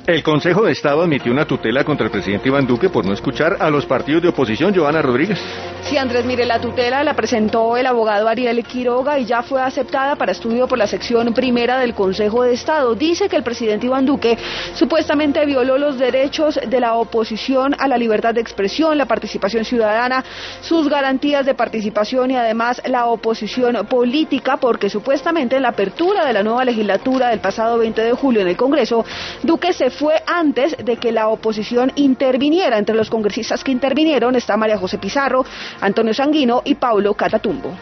El Consejo de Estado admitió una tutela contra el presidente Iván Duque por no escuchar a los partidos de oposición. Joana Rodríguez. Sí, Andrés, mire, la tutela la presentó el abogado Ariel Quiroga y ya fue aceptada para estudio por la sección primera del Consejo de Estado. Dice que el presidente Iván Duque supuestamente violó los derechos de la oposición a la libertad de expresión, la participación ciudadana, sus garantías de participación y además la oposición política, porque supuestamente en la apertura de la nueva legislatura del pasado 20 de julio en el Congreso, Duque se fue antes de que la oposición interviniera. Entre los congresistas que intervinieron está María José Pizarro, Antonio Sanguino y Paulo Catatumbo.